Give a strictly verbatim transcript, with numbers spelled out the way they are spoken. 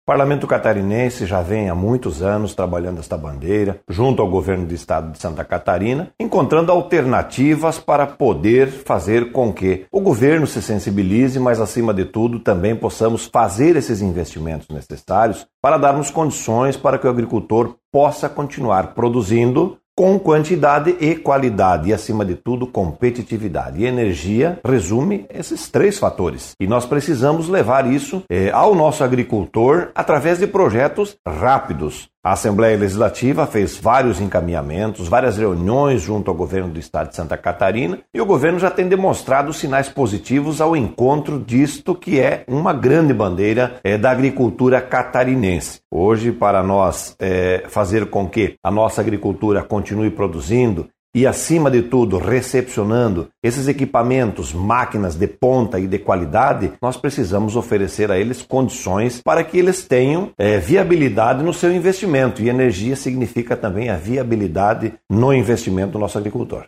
Parlamento catarinense já vem há muitos anos trabalhando esta bandeira, junto ao governo do estado de Santa Catarina, encontrando alternativas para poder fazer com que o governo se sensibilize, mas acima de tudo também possamos fazer esses investimentos necessários para darmos condições para que o agricultor possa continuar produzindo com quantidade e qualidade e, acima de tudo, competitividade. E energia resume esses três fatores. E nós precisamos levar isso eh, ao nosso agricultor através de projetos rápidos. A Assembleia Legislativa fez vários encaminhamentos, várias reuniões junto ao governo do estado de Santa Catarina e o governo já tem demonstrado sinais positivos ao encontro disto que é uma grande bandeira é, da agricultura catarinense. Hoje, para nós é, fazer com que a nossa agricultura continue produzindo e, acima de tudo, recepcionando esses equipamentos, máquinas de ponta e de qualidade, nós precisamos oferecer a eles condições para que eles tenham é, viabilidade no seu investimento. E energia significa também a viabilidade no investimento do nosso agricultor.